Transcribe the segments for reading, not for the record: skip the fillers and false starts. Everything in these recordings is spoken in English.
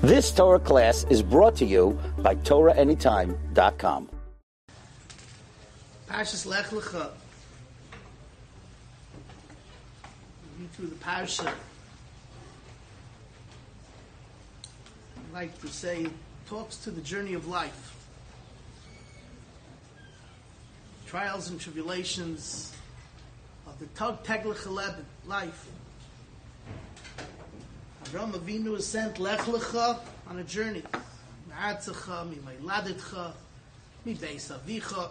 This Torah class is brought to you by TorahAnytime.com. Parshas Lech Lecha. Read through the parsha. I'd like to say, talks to the journey of life. Trials and tribulations of the Teglech life. Avraham Avinu is sent Lech Lecha on a journey. Ma'atzecha, mi'mayladetcha, mi'beis avicha.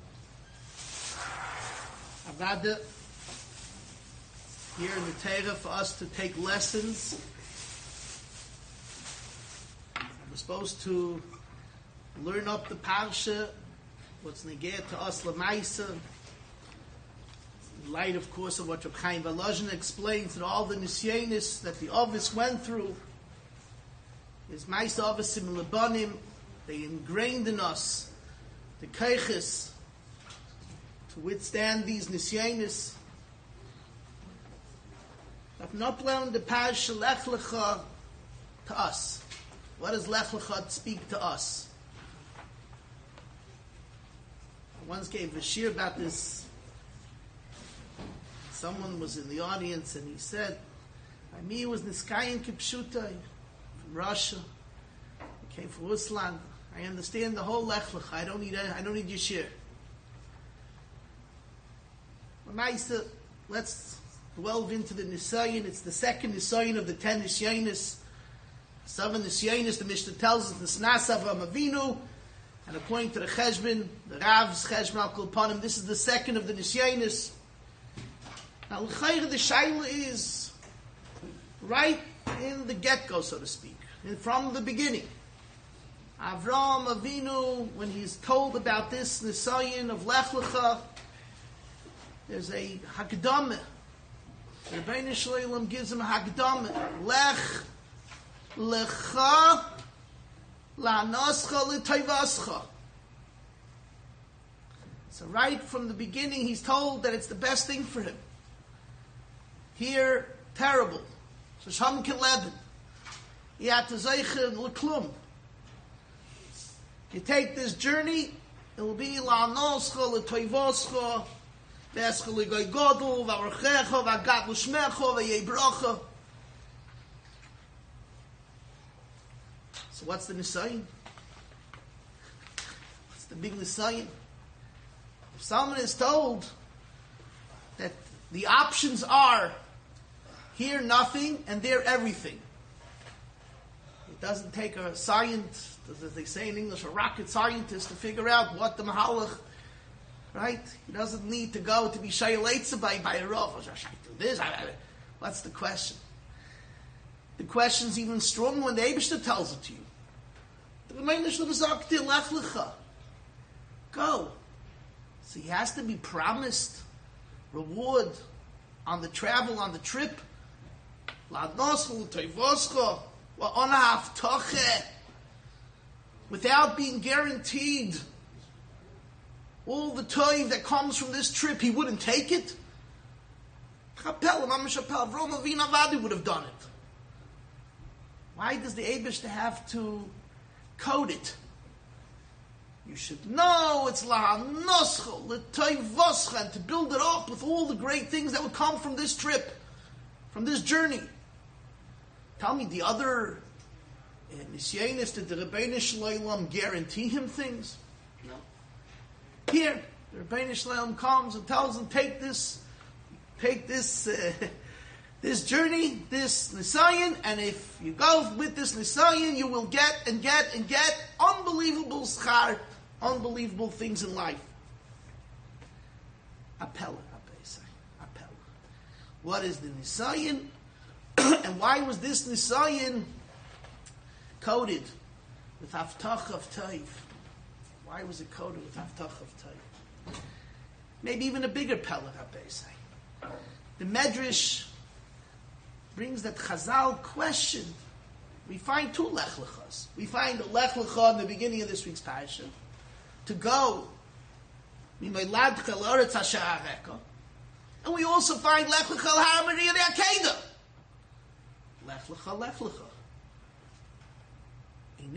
Avada, here in the Torah for us to take lessons. We're supposed to learn up the parsha, what's neged to us lemaisa. In light, of course, of what Reb Chaim Volozhin explains, that all the nisyonis that the Ovis went through is Maisa Ovisim Lebanim. They ingrained in us the keiches to withstand these nisyonis. I've not learned the parsha Lech Lecha to us. What does Lech Lecha speak to us? I once gave a shir about this. Someone was in the audience and he said, "By me it was Niskayan Kipshutai from Russia. He came from Ruslan. I understand the whole Lech Lecha. I don't need your shir." Let's delve into the Nisayin. It's the second Nisayin of the 10 Nisyanis. 7 Nisyanis, the Mishnah tells us, Nisnas Avraham Avinu, and according to the Cheshbon, the Rav's Cheshbon Al Kol Panim, this is the second of the Nisyanis. Now, l'chayr, the shaila is right in the get-go, so to speak, from the beginning. Avraham Avinu, when he's told about this Nisayin of Lech Lecha, there's a Hakdamah. The Rebbeinu Shalom gives him a Hakdamah. Lech Lecha la'anascha l'tayvascha. So right from the beginning, he's told that it's the best thing for him. Here, terrible. Shasham Kileben. Yat Zeichen L'klum. You take this journey, it will be la'anoscha l'tayvascha. So what's the Nisayin? What's the big Nisayin? If someone is told that the options are here nothing and there everything, it doesn't take a scientist, as they say in English, a rocket scientist to figure out what the Mahalach. Right? He doesn't need to go to be shayeletza by a Rav. Should I do this? What's the question? The question's even stronger when the Eibishter tells it to you. The Rebbeinu Shalom sagt dir Lech Lecha. Go. So he has to be promised reward on the travel, on the trip. Without being guaranteed all the toiv that comes from this trip, he wouldn't take it. Chapel, Mamash Chapel, Avraham Avinu Avadi would have done it. Why does the Eibishter have to code it? You should know it's la'anoscha, l'toivoscha, and to build it up with all the great things that would come from this trip, from this journey. Tell me, the other Nisyanis, did the Rebbeinu Shalom guarantee him things? No. Here, the Rebbeinu Shalom comes and tells him, take this this journey, this Nisayin, and if you go with this Nisayin, you will get and get and get unbelievable schar, unbelievable things in life. Appella. What is the Nisayin? And why was this Nisayin coded with Haftach of Taiv? Why was it coded with Haftach of Taiv? Maybe even a bigger Pella. The Medrash brings that Chazal question. We find 2 Lech Lechas. We find the Lech Lecha in the beginning of this week's parasha, to go, and we also find Lech Lecha L'Har Moriah Akeda. Lech Lecha, Lech Lecha.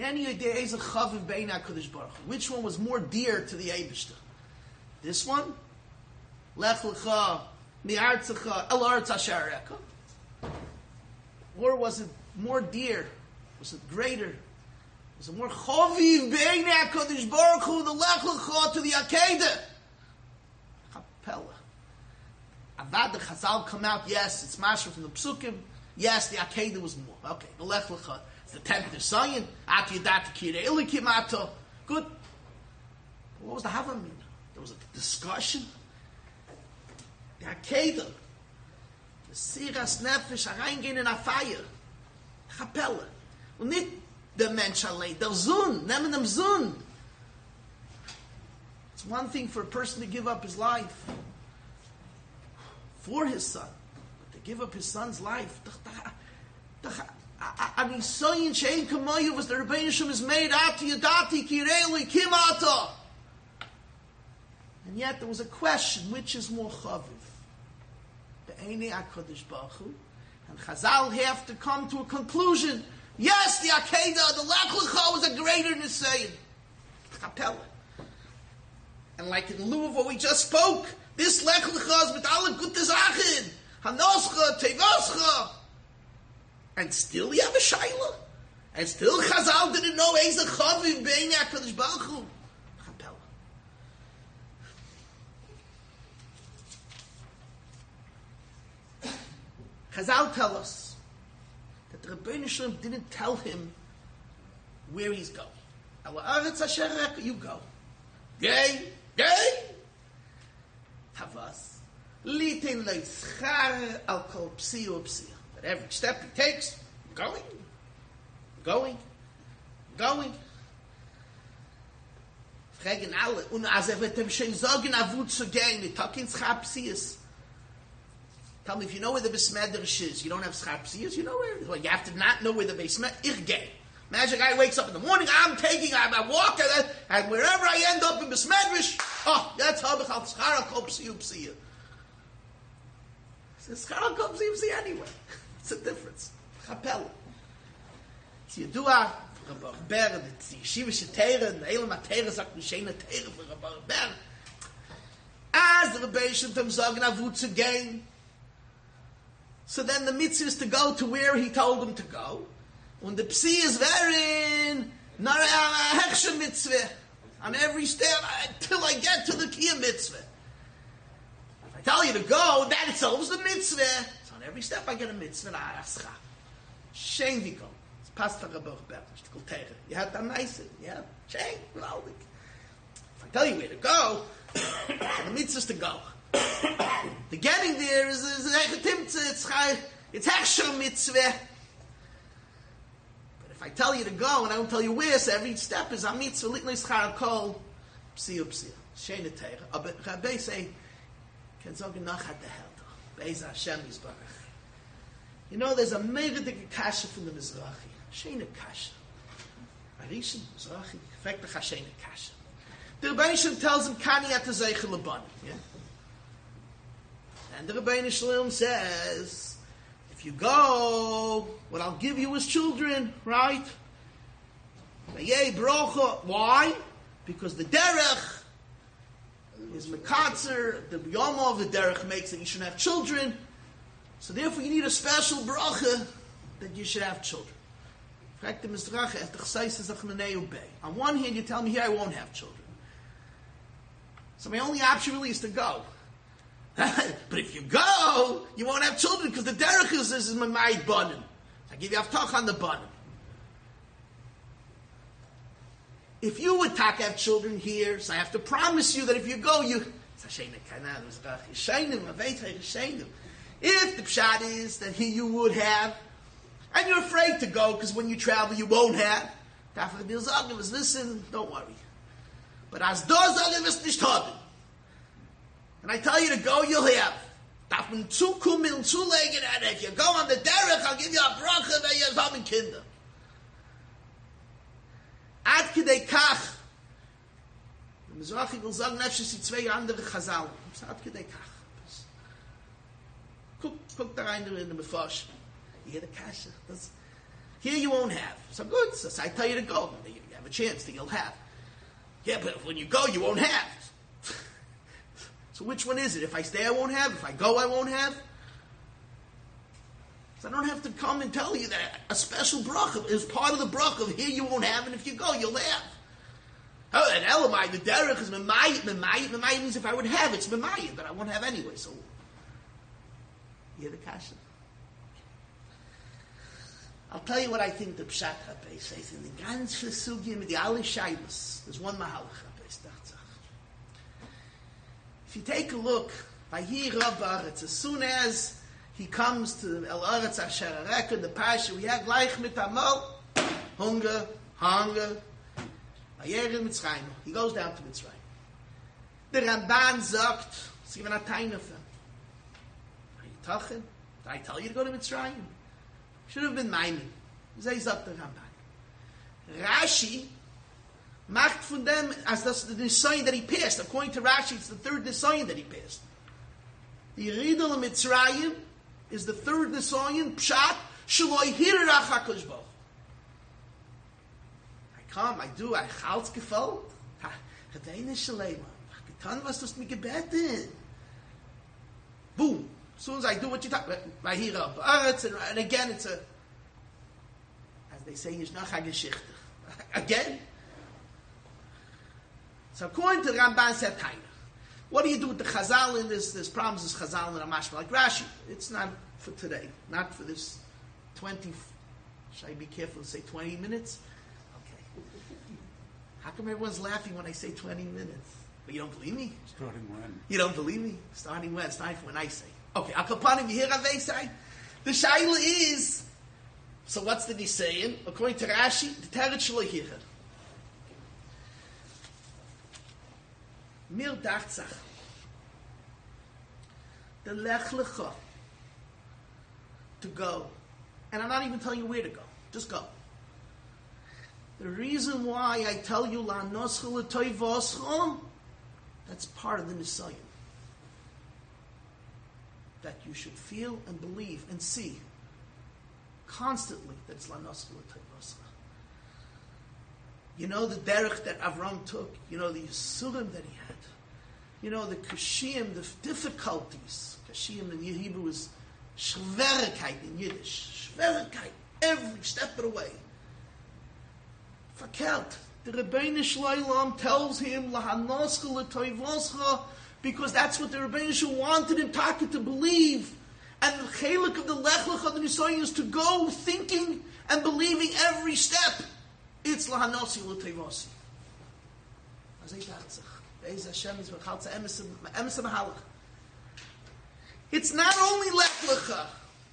Which one was more dear to the Eibishter? This one? Lech lecha mi'artzecha el aretz asher areka? Or was it more dear? Was it greater? Was it more choviv b'einei HaKadosh Baruch Hu, the lech lecha to the Akedah? Kapella. Avad the Chazal come out, yes, it's Mashra from the Psukim. Yes, the Akedah was more. Okay, the lech lecha. The 10th Nisayan, Ati Yadati Kirei Elikim Ato. Good. What was the Havamina? There was a discussion. The Akedah, the Siras Nefesh, reingehen in a fire. Chapelle. Und nicht der Mensch allein, der Zun, nehmen dem Zun. It's one thing for a person to give up his life for his son, but to give up his son's life, Anisoyin shein kamoyu was the Rebbeinu Shem is made ati yadati kireli kimata. And yet there was a question: which is more chaviv? The Einei HaKadosh Baruch Hu, and Chazal have to come to a conclusion. Yes, the Akedah, the Lech Lecha was a greater Nisayin. Kapella. And like in lieu of what we just spoke, this Lech Lecha is with alle gute Sachen, Hanoscha, Tevoscha. And still you have a Shaila. And still Chazal didn't know Eiz Chaviv B'einei HaKadosh Baruch Hu. Chazal tell us that the Rebbeinu Shalom didn't tell him where he's going. You go. Gay. Havas. Litin leitzchar al kol psiu psiu. At every step he takes, going. Fragen alle, und als wird dem schon sagen, avut zu gehen, die Tokins Chapsias. Tell me if you know where the Besmedrish is. You don't have Schapsias, you know where? Well, you have to not know where the Besmedrish is. Imagine a guy wakes up in the morning, I'm walking, and wherever I end up in Besmedrish, that's how Bechal Schara Kol Psiu Psiu. It's Schara Kol Psiu Psiu anyway. It's a difference. Chapella. So you do a Rabbi Ber, the Yeshiva Shetera, and the Elam HaTera sagt, the Shena Tera for Rabbi Ber. As the Rebbe Shem Zog and Avutz again, so then the mitzvah is to go to where he told him to go. And the psi is verin, nara hechsha mitzvah. On every step until I get to the kiyah mitzvah. If I tell you to go, that itself is the mitzvah. So on every step I get a mitzvah. Shame viko. It's past Rabbi Ber. You have to nice it. Yeah. Shame. If I tell you where to go, the mitzvah is to go. The getting there is it's hechsher mitzvah. But if I tell you to go and I don't tell you where, so every step is a mitzvah. Litnei schar kol psiu psiu. Shena teira. But Rabbi say, "Can zogen nach hat the helder." Beis Hashem Yisbarach. You know, there's a megadik kasha from the Mizrahi. Shena kasha. Arishin Mizrahi. Fact the Shena kasha. The Rebbeinu tells him, "Kani at the zeichel lebani." Yeah. And the Rebbeinu Shalom says, if you go, what I'll give you is children, right? Why? Because the derech is mekatzer, the yoma of the derech makes that you should have children, so therefore you need a special bracha that you should have children. On one hand, you tell me here I won't have children. So my only option really is to go. But if you go, you won't have children because the derech is my ma'id banim. So I give you avtach on the banim. If you would have children here, so I have to promise you that if you go, if the pshat is that you would have, and you're afraid to go because when you travel you won't have, listen, don't worry. But as does is nicht haben. And I tell you to go, you'll have. If you go on the derech, I'll give you a bracha that you're having kinder. Ad kidei kach. The Mizrahi will sagen, nefesh die zwei andere Chazal. Ad kidei kach. Guck da rein in the Mefarsh. You hear the kasha. Here you won't have. So good. So I tell you to go. You have a chance that you'll have. Yeah, but when you go, you won't have. So which one is it? If I stay, I won't have. If I go, I won't have. So I don't have to come and tell you that a special bracha is part of the bracha of here you won't have, and if you go, you'll have. Oh, and Elamai, the derech is memayit. Memayit means if I would have, it's memayit, but I won't have anyway. So, you hear the kasha? I'll tell you what I think the Pshat HaPei says. In the ganze Sugya with the Ali Shailus, there's one Mahalach HaPei. If you take a look, by here Rabbaretz, as soon as he comes to El Aretz Asher Areka, the Pasha, we have gleich mit Amal, hunger. He goes down to Mitzrayim. The Ramban sagt, it's even a tiny of them. Are you talking? Did I tell you to go to Mitzrayim? Should have been mine. Zay sagt the Ramban. Rashi macht von them as the Nisayin that he passed. According to Rashi, it's the third Nisayin that he passed. The Yeridul Mitzrayim is the third Nisayin, Pshat, Shaloi Hirach HaKadosh Baruch. I come, I do, I chalt's gefällt. Gedeine Shalema. Getan was das mir gebeten. Boom. As soon as I do what you talk, I hear up. And again, it's a, as they say, Yishnach HaGeschichte. Again. So according to Ramban said kind. What do you do with the Chazal in this? There's problems with Chazal and Ramashma like Rashi. It's not for today. Not for this 20, should I be careful to say 20 minutes? Okay. How come everyone's laughing when I say 20 minutes? But you don't believe me? Starting when? You don't believe me? Starting when? Starting from when I say. Okay, Al Kapanim, you hear Ravei say? The Shaila is, so what's the Nisayin? According to Rashi, the Teretz Shelo Hirah. Mir dachtzach. The Lech Lecha. To go. And I'm not even telling you where to go. Just go. The reason why I tell you La Noscha L'Toy Voscha, that's part of the Nisayin. That you should feel and believe and see constantly that it's La Noscha L'Toy Voscha. You know the derech that Avram took. You know the yisurim that he had. You know the kashiyim, the difficulties. Kashiyim in Hebrew is shverigkeit in Yiddish. Shverigkeit, every step of the way. Verkehrt. The Rebbeinu Shloim tells him lahanoscha l'toivoscha because that's what the Rebbeinu Shloim wanted him to believe. And the chelik of the Lech Lecha the Nisayin is to go thinking and believing every step. It's lahanosi l'tevosi. It's not only Lech Lecha.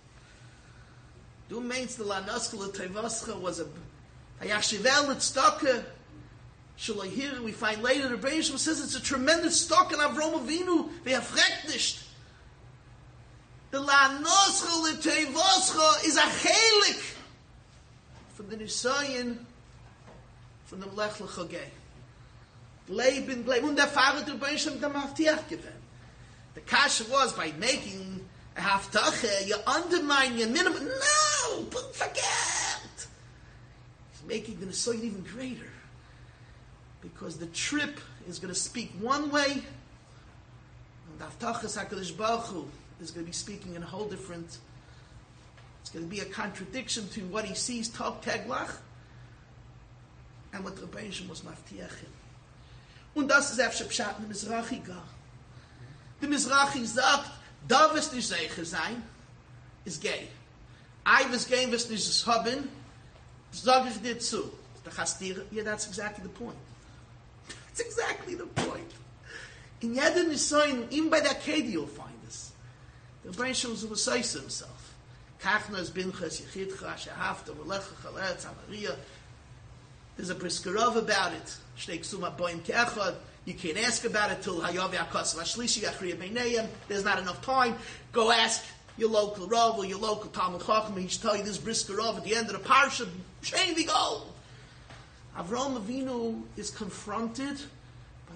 Du meinst the lahanosi l'tevosi was a hayashivel l'tzedakah shaloi here. We find later the Rebbeinu Shalom says it's a tremendous stock in Avraham Avinu. They have nicht. The lahanosi l'tevosi is a chelik from the Nisayin. Von dem Lech Lecha geh. Leben, und der Fahrer der Rebbeinu dem Haftiach gewinnt. The kasha was by making a Haftache, you undermine your minimum. No, but forget. He's making the Nisayin even greater. Because the trip is going to speak one way, and the Haftache HaKadosh Baruch Hu is going to be speaking in a whole different, it's going to be a contradiction to what he sees, Tov Teglach, and what the Rebbeinu Shalom was maftiachim. Und das ist efshe Pshat in the Mizrachi gar. The Mizrachi sagt, da wirst nicht sicher sein, ist gay. I was gay, wirst nicht es haben, sag ich dir zu. Yeah, that's exactly the point. That's exactly the point. In Yedin Nisayin, even by that Kedi you'll find this. The Rebbeinu Shalom was saying to himself, Kachnas binches, Yechidcha, Shehafta, V'lecha, Chaletz, Amaria. There's a briskerov about it. You can't ask about it till there's not enough time. Go ask your local Rav or your local Talmud Chacham. He should tell you this briskerov at the end of the parsha. Shame we go. Avraham Avinu is confronted by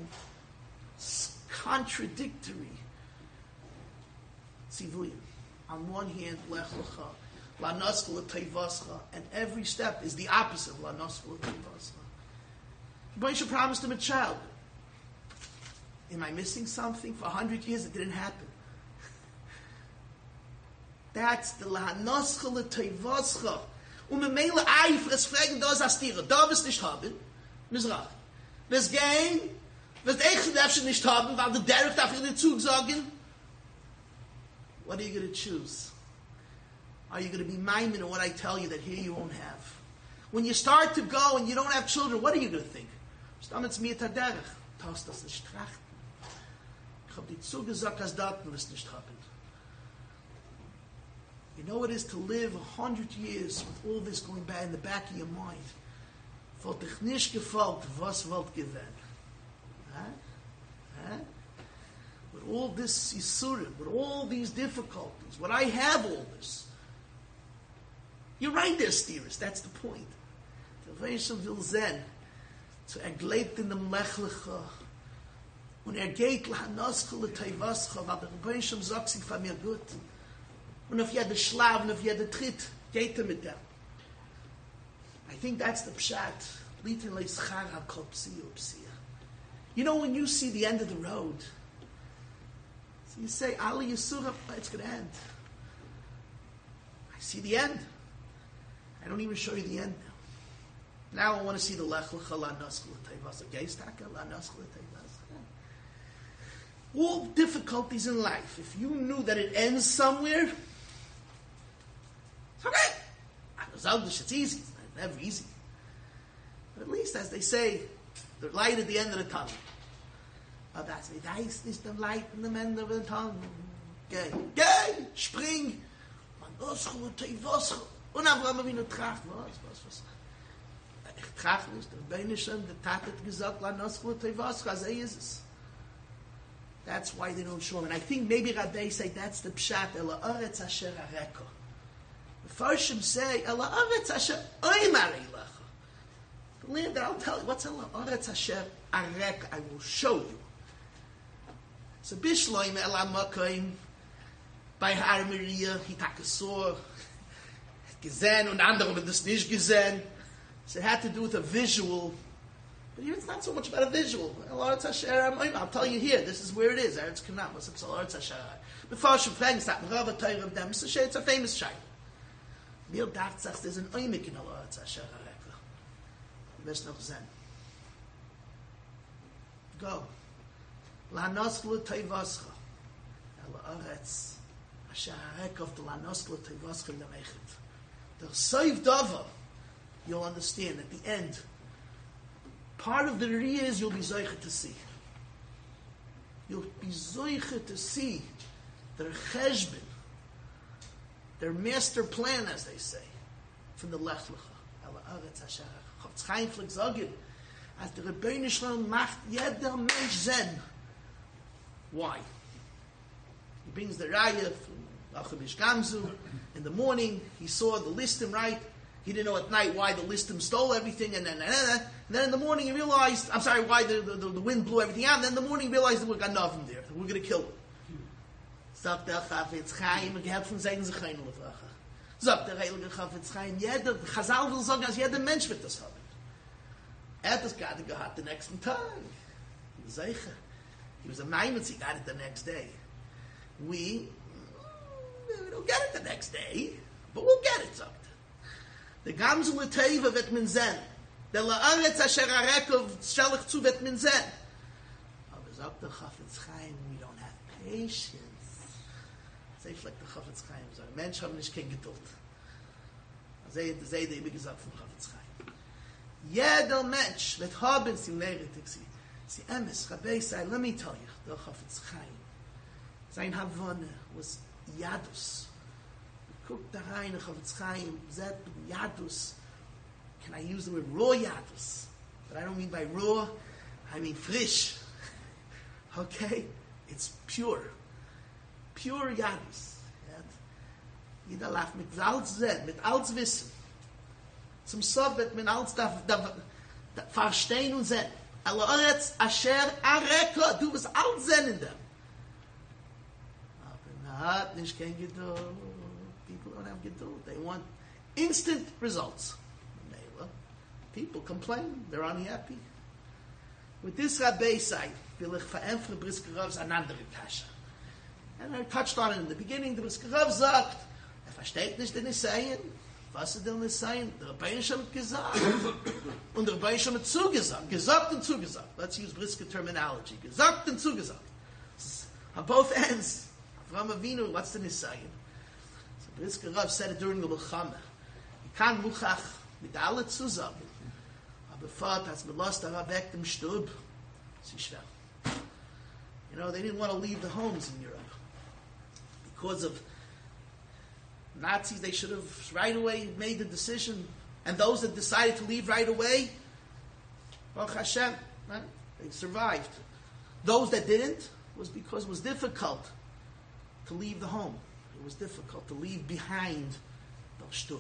contradictory tzivuyim. On one hand, Lech Lecha. La Naskal Tevascha, and every step is the opposite of La Naskal Tevascha. Moshe promised him a child. Am I missing something? For 100 years it didn't happen. That's the La Naskal Tevascha. Memele Eifres fragen das Astira. Da wirst nicht haben. Mizrachi. Wirst gehen, wirst echt darfst nicht haben, weil der Derech darf dir zusagen. What are you going to choose? Are you going to be maimin in what I tell you that here you won't have? When you start to go and you don't have children, what are you going to think? Stammet's mir taderech. Taust das nicht trachten. Ich hab dir zugesagt, als dort wirst nicht haben. You know what it is to live 100 years with all this going back in the back of your mind. Wollt dich nicht gefolgt, was wollt gewähnt? Huh? With all this yisurim, with all these difficulties, when I have all this. You're right there, Steers. That's the point. Der Weishem will sein, zu glebt in dem Lechlecha, und geht lahanaschel letevascha, weil der Weishem sagt sich von mir gut. Und auf jede Schlav, und auf jede Tritt, geht mit dem. I think that's the pshat. Litin leischar hakol psiya psiya. You know, when you see the end of the road, so you say, Ali Yisura, it's going to end. I see the end. I don't even show you the end now. Now I want to see the Lech Lecha La Naskal Tevascha. Geistaka La Naskal Tevascha. All difficulties in life, if you knew that it ends somewhere, it's okay. It's easy. It's never easy. But at least, as they say, the light at the end of the tunnel. Oh, that's it. Dice is the light in the end of the tunnel. Geh, spring. Man Naskal Tevascha. Und Abraham Avinu tracht, was? Ich tracht nicht, der Beinischen, der Tat hat gesagt, La Naskal Tevascha, so is es. That's why they don't show him. And I think maybe Rabbi say that's the pshat, Ela Aretz Asher Areko. The Farshim say, Ela Aretz Asher Oimar Eilecha. The land that I'll tell you, what's Ela Aretz Asher Areko? I will show you. So Bishloim Ela Makoim, by Har Maria, Hitakasor, gesehen und andere haben das nicht gesehen. So it had to do with a visual. But here it's not so much about a visual. I'll tell you here, this is where it is. Eretz Canaan. What's Eretz Hasher? Before she frags that, Rav Torah of them, it's a famous shayla. Mir dacht sagt, there's an oimik in Eretz Hasher. Wirst noch sehen. Go. La Naskal Tevascha. Eretz Hasher of the La Naskal Tevascha in the Mechet. The Seiv Dava, you'll understand at the end. Part of the Riyah is you'll be Zoicha to see. You'll be Zoicha to see their Cheshbin, their master plan, as they say, from the Lech Lecha. Ela Aretz Asher. Chofetz Chaim fliegt sagen, as the Rebbeinu Shalom macht jeder Mensch Zen. Why? He brings the Raya from Achabish Gamzu. In the morning, he saw the listim, right? He didn't know at night why the listim stole everything, and then in the morning he realized, why the wind blew everything out, and then in the morning he realized that we've got nothing there, that we're going to kill him. Sagt der Chafetz Chaim, gehabt von seinen Zechein Lefracha. Sagt der Heilige Chafetz Chaim, jeder, Chazal will sagen, als jeder Mensch wird das haben. Hat das gerade gehabt the next Tag. He was a Maimon, he got it the next day. We don't get it the next day, but we'll get it, sagt er. The Gamzu L'Teiva wird man sehen. Der La'aretz Asher Arekov Shalach zu wird man sehen. Aber sagt der Chafetz Chaim, we don't have patience. Sei vielleicht der Chafetz Chaim sagt, Mensch haben nicht kein Geduld. Sei der immer gesagt von Chafetz Chaim. Jeder Mensch wird haben sie lehret, sie emes, Rabbi say, let me tell you, der Chafetz Chaim, sein Havana was Yadus. Guck da rein, Chafetz Chaim, Zet Yadus. Can I use the word raw Yadus? But I don't mean by raw, I mean frisch. Okay? It's pure. Pure Yadus. Jeder lach mit Salz Zet, mit Alts Wissen. Zum Sof wird man Alts da verstehen und sehen. Ala Oretz Asher Areka, du wirst Alts sehen in dem. Hat nicht kein Geduld. People don't have geduld. They want instant results. People complain. They're unhappy. With this Rabbi side, will ich verämpfen Brisker Rav's an andere Kasha. And I touched on it in the beginning. The Brisker Rav sagt, versteht nicht den Nisayen. Was ist der Nisayen? Der Rabbeinu Shem hat gesagt. Und der Rabbeinu Shem hat zugesagt. Gesagt und zugesagt. Let's use Brisker terminology. Gesagt und zugesagt. On both ends. Avram Avinu, what's the Nisayen? So Brisker Rav said it during the Milchama. You can't muchach mit alle zusagen. Aber Vater has belost er weg dem Stub. Sie schwer. You know, they didn't want to leave the homes in Europe. Because of Nazis, they should have right away made the decision. And those that decided to leave right away, Baruch Hashem, right? They survived. Those that didn't was because it was difficult to leave the home. It was difficult to leave behind the Stub.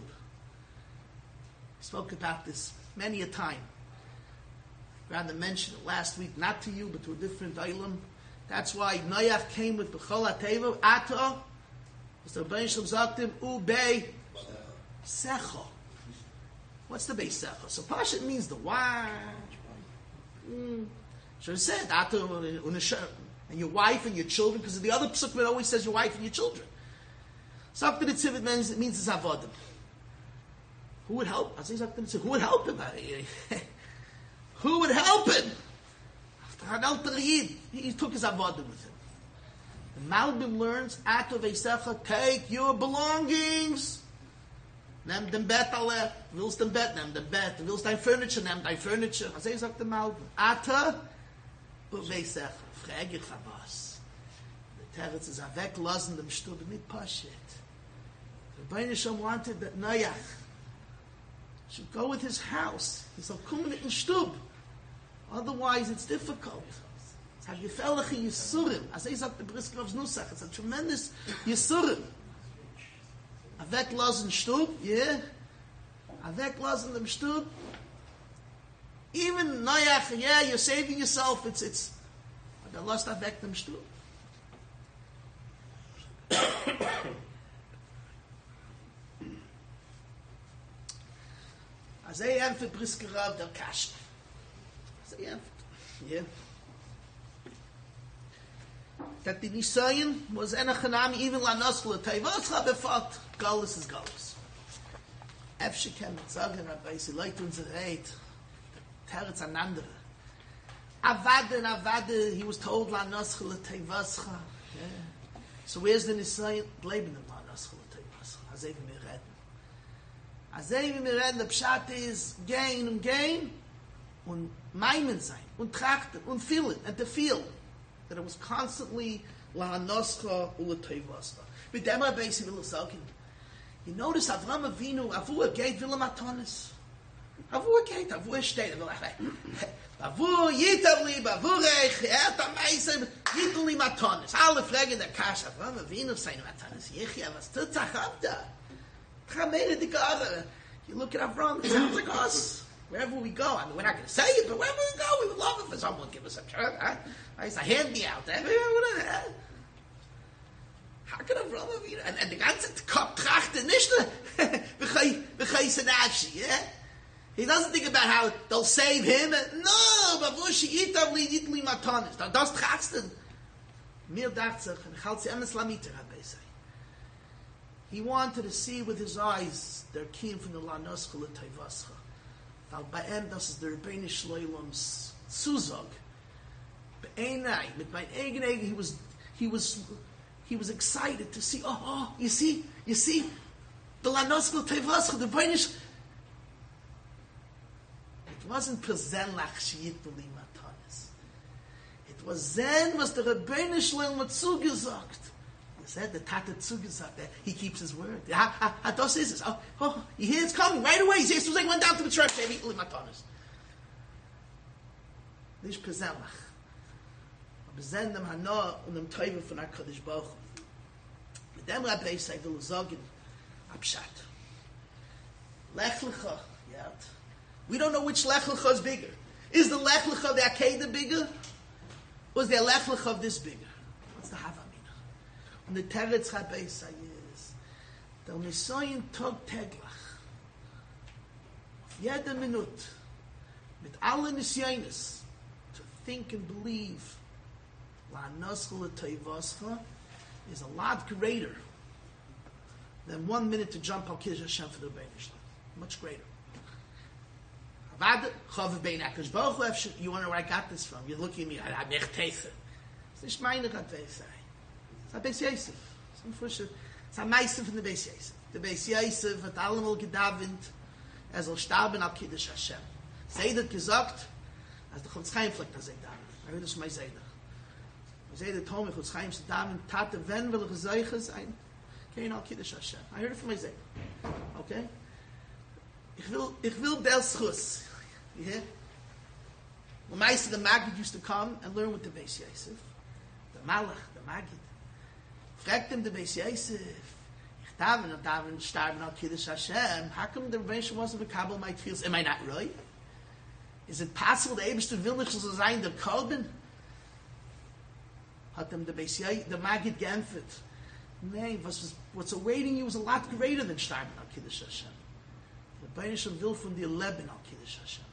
I spoke about this many a time. I'd rather mention it last week, not to you, but to a different Eilam. That's why Noach came with B'chol HaTeva, Ato, was the Rebbeinu Shalom Zaktim, Ubei Secho. What's the Bei Secho? So Pashat means the why. Should have said, Ato, and your wife and your children, because the other Pesukah always says your wife and your children. Zaktim the Tzivit means it's Avodim. Who would help? I say Zaktim, who would help him? Who would help him? After he took his avodah with him. The Malbim learns, Ato Veisecha, take your belongings. Nem dem bet alle, willst dem bet, nem dem bet. Willst dein furniture, nem dein furniture. Was sagt der Malbim? Ato Veisecha. Frag ich von was. Der Teretz ist weglassen dem Stub mit Pashit. The Rebbeinu Shalom wanted that Noach should go with his house. He said, come in Stub. Otherwise, it's difficult. It's a gefährliche Yisurim. As I said, the Brisker Rav's Nusach, it's a tremendous Yisurim. A weglassen Stub, yeah. A weglassen dem Stub. Even Noach, yeah, you're saving yourself. It's. But I lost a weg dem Stub. As I am for Brisker Rav der Kash. Yeah. That the Nisayan was enachanami even la nasla tayvascha befat galus is galus. Efshekem zagen Rabbi Silaitun zereit teretz anandere. Avade, he was told la nasla tayvascha. Yeah. So where's the Nisayan? Bleiben la nasla tayvascha. Azevim mireden. Azevim mireden. The pshat is gain und maimen sein, und trachten, und fühlen, and to feel that it was constantly la noscha ula tevascha. Mit dem Rabbi will sagen, you notice Avram Avinu, Avur gate villa matonis. Avur gate, Avur steht, Avur yitavli, Avur eich, meisem, yitavli matonis. Alle fragen der Kash, Avram Avinu seine matonis. Yechia, was tut sich ab da? Tramere die Gare. You look at Avram, it sounds like us. Wherever we go, I mean, we're not going to say it, but wherever we go, we would love it for someone to give us a shirt. It's a handy out there. How can I run over here? And the ganze Kopf trachte nicht, yeah? He doesn't think about how they'll save him. No, but wo she yitavli yitli matanis. Das trachten. Mir dacht sich, and ich halte sie emes lamiter, Rabbi say. He wanted to see with his eyes their keen from the lanos chula tevascha. By end, das ist der Rebbeinu Shloim's Zuzog. Be'enai, mit mein eigen eigen, he was excited to see. Oh, you see, the Lanoskel Tevascha, the Rebbeinu. It wasn't Prezen lach shiyituli matanis. It was Zen, was the Rebbeinu Shloim hat zugesagt. He said the Tata zugesagt that he keeps his word. Das ist es. Oh, you hear it's coming right away. He says, he went down to the church. Yituli matanis. Nicht Prezen lach. Aber Zen dem Hana und dem Teuvel von HaKadosh Baruch Hu. Mit dem Rabbi sei will sagen, Abshat. Lech Lecha, yeah. We don't know which Lech Lecha is bigger. Is the Lech Lecha of the Akedah bigger? Or is the Lech Lecha of this bigger? What's the Havamina? And the Teretz Rabbi say is, Der Nisayin tog teglach. Jede Minute. Mit allen Nisayines. To think and believe. La naschel toivascha is a lot greater than 1 minute to jump al Kiddush Hashem for the Rebbeinu Shalom. Much greater. You wonder where I got this from. You're looking at me. I make teise. It's not meine Teise. It's a Beis Yosef. It's a Meister from the Beis Yosef. The Beis Yosef hat allemal gedavint, starben al Kiddush Hashem. Zayder gesagt, als der Chutz Chaim fliegt das Zayder. I heard this from my Zayder. My Zayder told me, Chutz Chaim said, davint, tate, wenn will ich Zayche sein, kein al Kiddush Hashem. I heard it from my Zayder. Okay? Ich will der Schus. You hear? When Meister the Maggid used to come and learn with the Beis Yosef, the Malach, the Maggid, fragt him the Beis Yosef, ich daven starben al Kiddush Hashem, how come the Rebbeinu wasn't mekabel my tefillos? Am I not right? Is it possible the Eibishter will nicht so sein der Korban? Hat him the Beis Yosef, the Maggid geantwortet, nee, what's awaiting you is a lot greater than starben al Kiddush Hashem. The Rebbeinu will from the Leben al Kiddush Hashem.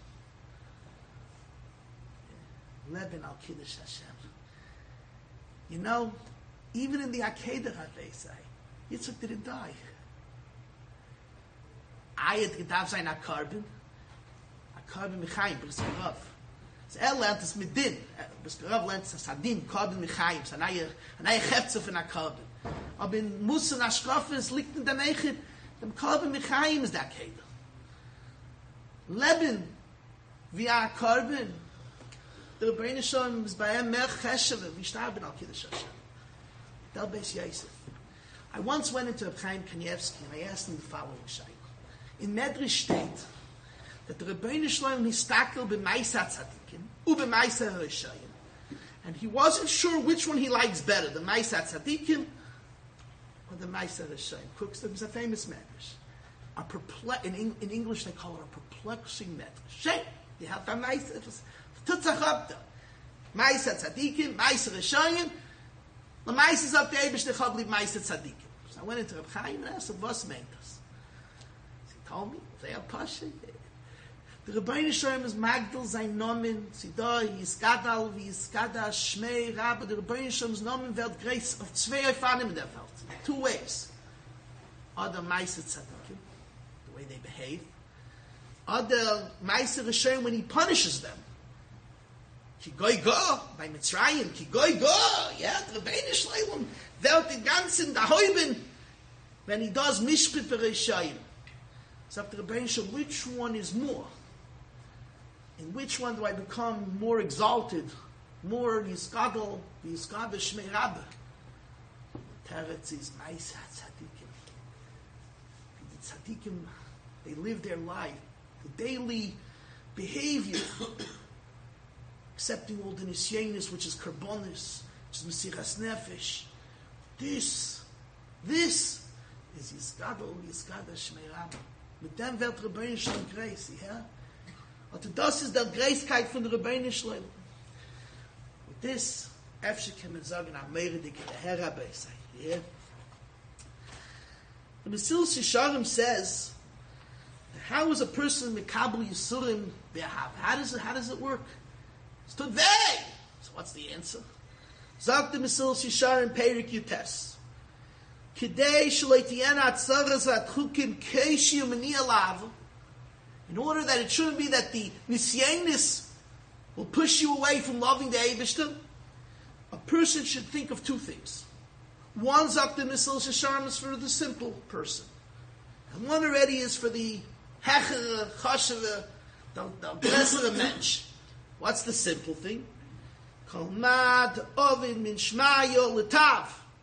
Leben al Kiddush Hashem. You know, even in the Akedah they say, Yitzchak didn't die. Ayat gedav sein a carbon michayim, Bris Karav. So lernt es mit din. Bris Karav lernt es adin, carbon michayim, so anaye chefze von a carbon. Aber in Musa und Ashkafes liegt in der Nähe, dem carbon michayim ist der Akedah. Leben, wie a carbon, der Rebbeinu Shalom is by him mer cheshev wie starben al Kiddush Hashem. Del Beis Yosef. I once went into Chaim Kanievsky and I asked him the following shaykh. In Medrash state that the Rebbeinu Shalom histakel b'maisa tzadikim u b'maisa harishayim, and he wasn't sure which one he likes better, the maisa tzadikim or the maisa harishayim. Crooks, there was a famous Medrash. In English they call it a perplexing Medrash. Shame. You have the maisa. Tutzachapta. Maisa tzadikim, maisa rishayim. The maisa is up to Eibush the Chabli maisa tzadikim. So I went into Reb Chaim and asked him, what's meant us? He told me, they are pasha. The Rebbeinu Shalom is Magdal sein Nomen, Zidoi, Yiskadal, Yiskada, Shmei, Rabba. The Rebbeinu Shalom's Nomen wird grace of zwei Eifanim in der Welt. 2 ways. Other maisa tzadikim, the way they behave. Other maisa rishayim when he punishes them. Ki goy go by Mitzrayim, ki goy go, yeah, the Rebbeinu Shalom, welt den ganzen Dahoiben, when he does mishpit v'reishayim. So after the Rebbeinu Shalom, which one is more? In which one do I become more exalted, more yiskadol, yiskada shmei rabba? Teretz is ma'isa tzadikim. The tzadikim, they live their life, the daily behavior, accepting all the nisyenis, which is karbonis, which is mesichas nefesh. This is yiskadol, yiskada shmei rabba. Mit dem wird Rebbeinu Shalom grace, yeah? Und das ist der Greiskeit von der Rebbeinu Shalom. With this, efshe kann man sagen, am Meredik der Herr Rabbi sei, yeah? The Mesilas Yesharim says, how is a person mekabel yisurim behav? How does it work? It's to they. So what's the answer? Sagt the Mesilas Yesharim Perik Yutes. Kidei shalei tiyena atzaras atchukim keishi umani alav. In order that it shouldn't be that the nisyenis will push you away from loving the Eibishter, a person should think of 2 things. One, sagt the Mesilas Yesharim, is for the simple person. And one already is for the hechere, chashere, the blessed mensch. What's the simple thing? Kol mad ovid min shmayo letav.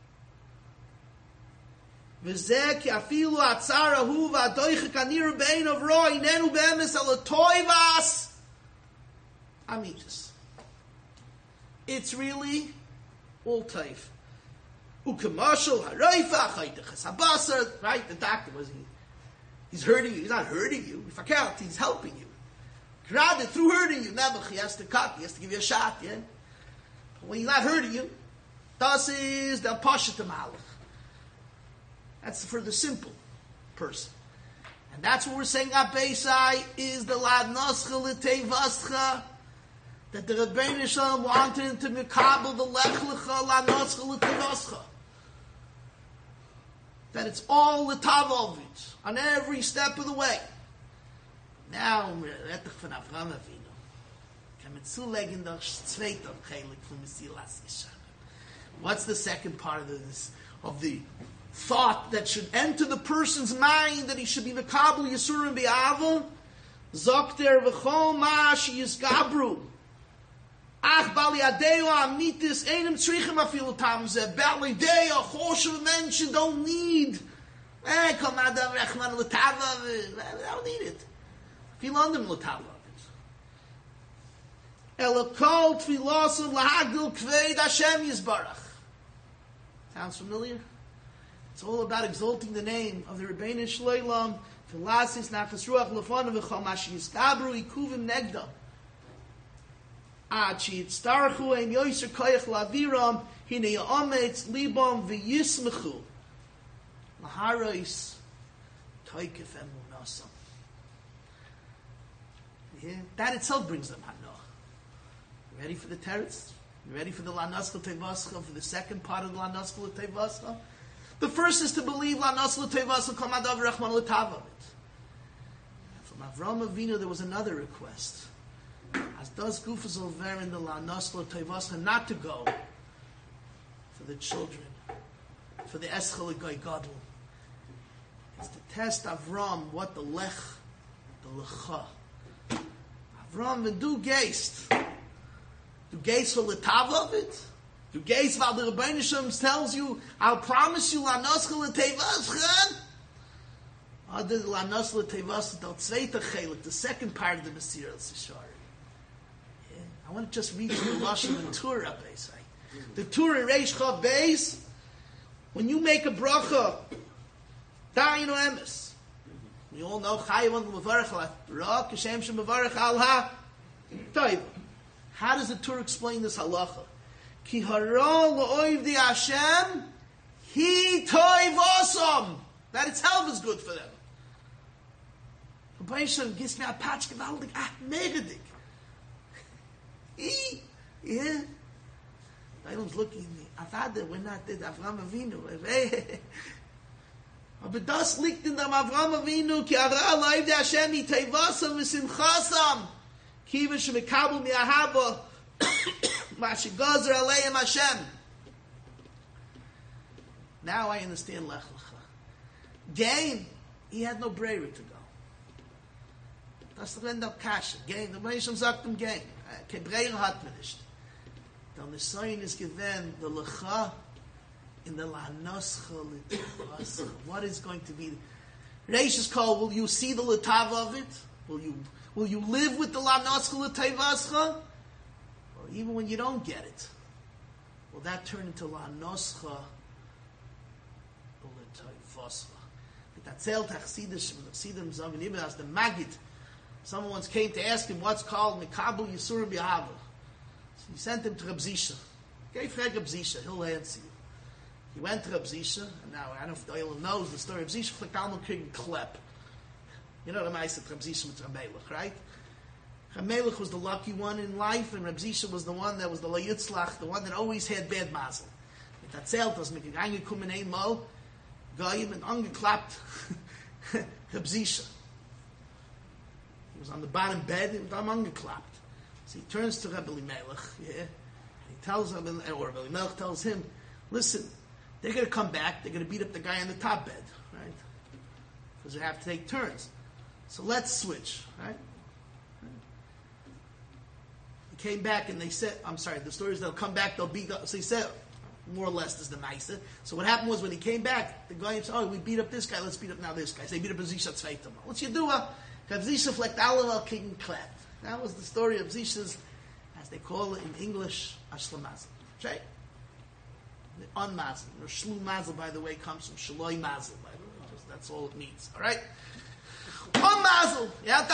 V'zeh ki afilu atzara hu v'adoiche kanir bein of roi nenu be'emes ala toivas amitus. It's really all taif. Ukamashal harayfa chaytechas habasar. Right? The doctor he's hurting you. He's not hurting you. If I count, he's helping you. Rather, through hurting you, Nebuch, he has to cut. He has to give you a shot. Yeah. But when he's not hurting you, das is the pashat malach. That's for the simple person. And that's what we're saying at Beisai is the Ladnoscha L'Tevascha, that the Rebbeinu Shalom wanted to mekabel the Lech Lecha Ladnoscha L'Tevascha. That it's all L'Tavovich on every step of the way. Now, Retach von Avraham Avinu. Kann zulegen der zweite Chelik von Mesilas Yesharim. What's the second part of the thought that should enter the person's mind that he should be mekabel Yisurim B'Ava? Zokter v'chol ma sheyizgabru. Ach bali adeo amitis einem tzrichim afilu tamzeh. Bali deo, choshev menschen don't need. Kol adam rechman l'tava. They don't need it. Filandem l'tava. Elokol tfilosim lahagdil kveid Hashem Yisbarach. Sounds familiar? It's all about exalting the name of the Rebbeinu Shleilam. Filasis nafas ruach lefanav v'chol mashi yiskabru ikuvim negdam. Ad sheyitztarchu ein yoyser koyach laviram hine yometz libam v'yismechu laharos toikef emunasam. That itself brings them hanoah. You ready for the teretz? You ready for the Lanoscha Tevascha, for the second part of the Lanoscha Tevascha? The first is to believe Lanoscha Tevascha Kamadav Rachman L'Tavavit. From Avraham Avinu there was another request. As does Gufas Over in the Lanoscha Tevascha, not to go for the children, for the Eschel Goy Gadol. It's to test Avram what the Lech, the Lecha. Avram when du geist. Du geist for L'Tava of it? Du geist while the Rebbeinu Shalom tells you, I'll promise you Lanoscha L'Tevascha. Other than Lanoscha L'Tevascha, the Tzveita Chelik, the second part of the Mesiras Yesharim. I want to just read you the Lashon and Torah Beis. The Torah in Reish Chav Beis, when you make a bracha, Da'inu Emes. We all know Chayav on the Mevarech al HaTorah, Kashem Shem Mevarech al HaTorah. How does the Torah explain this halacha? Ki hara la'oiv di Hashem, hi toiv osam. That itself is good for them. Rabbi Yisrael gives me a patch gewaldig, megadik. Yeah. Everyone's looking at me. Avada, we're not dead. Avraham Avinu. Aber das liegt in dem Avraham Avinu, ki hara la'oiv di Hashem, hi toiv osam, v'simchasam. Kiva shemekabel mi'ahaba mashigazer aleim Hashem. Now I understand Lech Lecha. Gain, he had no bravery to go. Das ist wenn der Kasche. Gain, the Menschem sagt ihm Gain. Kein Breire hat man nicht. Der Nisayin is given the Lecha in the Lanoscha L'Tavascha. What is going to be? Reish is called, will you see the L'Tava of it? Will you live with the Lanoscha L'Tevascha? Or even when you don't get it, will that turn into Lanoscha L'Tevascha? V'tatzel Tachsidim Zavin Ibn as the Magid. Someone once came to ask him what's called Mekabel Yisurim B'Ava. So he sent him to Reb Zisha. Okay, Fred Reb Zisha, he'll answer you. He went to Reb Zisha, and now I don't know if the Oilam knows the story. Reb Zisha flicked Alma Krieg Klep. You know the Ma'aseh Reb Zisha with Ramelech, right? Ramelech was the lucky one in life, and Reb Zisha was the one that was the Layitzlach, the one that always had bad mazel. It erzählt, dass mit reingekommen einmal, Goyim and angeklappt Reb Zisha. He was on the bottom bed, and I'm angeklappt. So he turns to Rebbe Elimelech, yeah, and he tells Rebbe Elimelech tells him, listen, they're going to come back, they're going to beat up the guy on the top bed, right? Because they have to take turns. So let's switch, right? He came back and they said, I'm sorry, the story is they'll come back, they'll beat up. So he said, more or less, is the Maisa. So what happened was when he came back, the guy said, oh, we beat up this guy, let's beat up now this guy. So they beat up Zisha Tzveitam. What's you do? Zisha flecked Alawal King Klep. That was the story of Zisha's, as they call it in English, Ashlamazal. Right? The unmazel. Or Shlu Mazel, by the way, comes from Shaloi Mazel, by the way. That's all it means. Alright? Unmazel!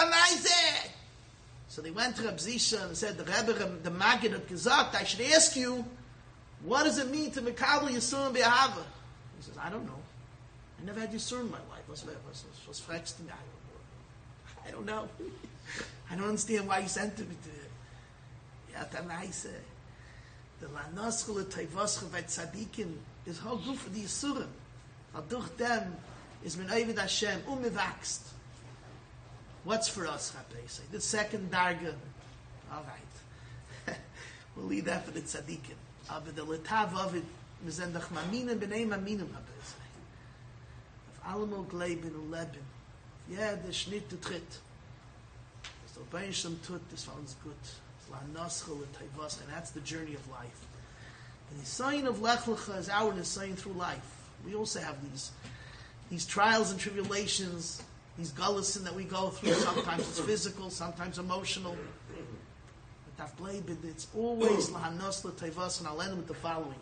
So they went to Reb Zisha and said, the Rebbe, the Maggid had gesagt, I should ask you, what does it mean to Mekabel Yisurim B'Ahava? He says, I don't know. I never had Yisur in my life. Was fragst du me? I don't know. I don't understand why you sent me to it. Yeah, Tanaise. The Lanoschel Tevoscha by Tzadikim is how good for the Yisurim. Durch them is min Ovid Hashem umivakst. What's for us, Rabbi? The second darga. All right. We'll leave that for the Tzadikim. Aber the Letav of it, Mizendach Maminen b'nei Maminim, Rabbi. If Alamo Gleben und Leben, yeah, the Schnitt to Tritt. So Beinsham Tut, this one's good. And that's the journey of life. And the sign of Lech Lecha is our sign through life. We also have these trials and tribulations, these gullisin that we go through. Sometimes it's physical, sometimes emotional. But it's always Lahanos L'Tevas, and I'll end with the following.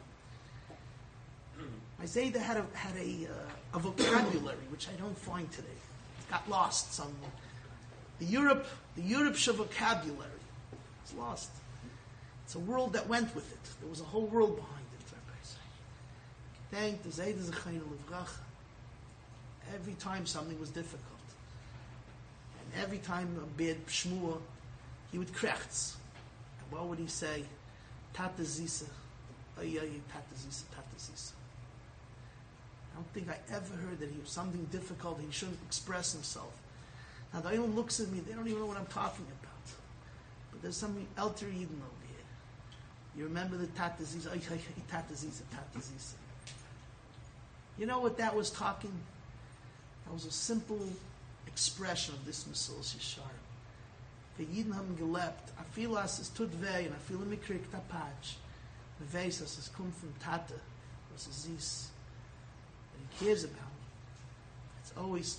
Isaiah had a vocabulary which I don't find today. It got lost somewhere. The Europe's vocabulary. Lost. It's a world that went with it. There was a whole world behind it. Thank the Zayd Zechayna Livracha. Every time something was difficult, and every time a bad shmua, he would krechts. And what would he say? Tata Zisa, Tata Zisa, Tata Zisa. I don't think I ever heard that he was something difficult. He shouldn't express himself. Now the Olam looks at me. They don't even know what I'm talking about. There's some Elter Eden over here. You remember the Tata Zisa? Tata Zisa, Tata Zisa. You know what that was talking? That was a simple expression of this Mesilas Yesharim. The Yidden haben gelebt. I feel as es tut weh, and I feel me kriegt a patch. The weiß as es kommt from Tata, was es Zis. And he cares about me. It's always,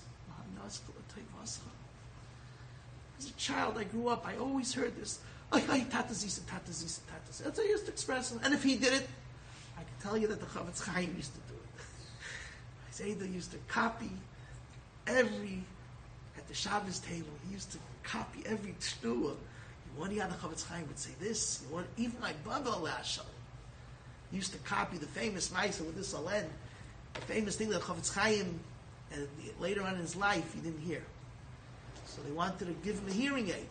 as a child, I grew up, I always heard this. Tata Zisa, Tata Zisa, Tata Zisa. That's how I used to express it. And if he did it, I can tell you that the Chavetz Chaim used to do it. Isaiah used to copy at the Shabbos table, he used to copy every shtua. One year the Chavetz Chaim would say this. Even my Baba Lashal used to copy the famous Maisa with this Alen. The famous thing that Chavetz Chaim, later on in his life, he didn't hear. So they wanted to give him a hearing aid.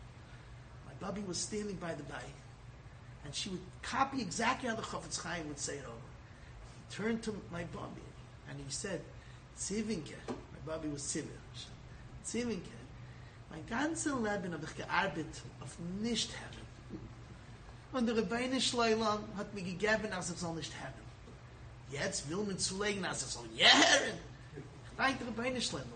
My Bubby was standing by the bay, and she would copy exactly how the Chavetz Chaim would say it over. He turned to my Bubby, and he said, Tzivinke. My Bubby was Tzivin. Tzivinke. Mein ganze Leben habe ich gearbeitet auf nicht haben. Und der Rebbeinu Shleilam hat mir gegeben, als ich soll nicht haben. Jetzt will man zulegen, als ich soll jähren. Right, the Rebbeinu Shleilam.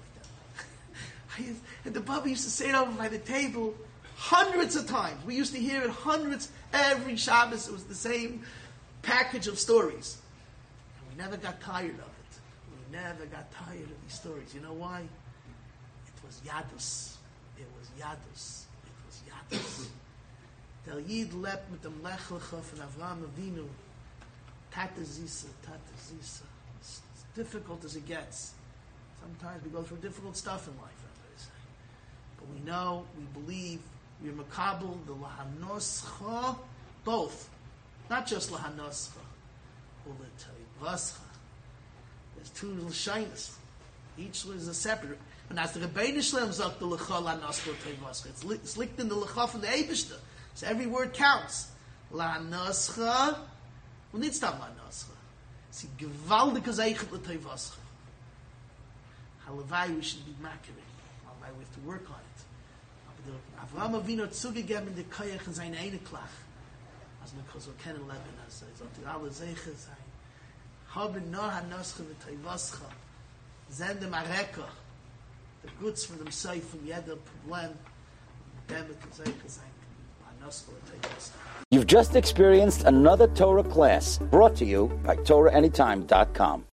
And the Baba used to say it over by the table hundreds of times. We used to hear it hundreds. Every Shabbos it was the same package of stories. And we never got tired of it. We never got tired of these stories. You know why? It was Yadus. It was Yadus. It was Yadus. Del Yid lebt mit dem Lech Lecha von Avraham Avinu. Tata Zisa, Tata Zisa. As difficult as it gets. Sometimes we go through difficult stuff in life. But we know, we believe, we're makabel, the lahanoscha, both. Not just lahanoscha, uletayvascha. There's two little shyness. Each is a separate. And as the Rebbeinu Shleilam sagt, the lecha lahanoscha uletayvascha. It's linked in the lecha from the Eibishter. So every word counts. Lahanoscha, und nicht stam lahanoscha. Sie gewaltige Zeichet uletayvascha. Halavai, we should be makering. We have to work on it. Avraham Avinu hat zugegeben the Koyach in seine eine Klach. As man kann so kennen leben, as er sollte alle Zeichen sein. Haben nur Hanoscha v'Tayvascha. Sende Mareka. The goods for themselves from jeder Problem. Dem mit Zeichen sein. Hanoscha v'Tayvascha. You've just experienced another Torah class brought to you by TorahAnytime.com.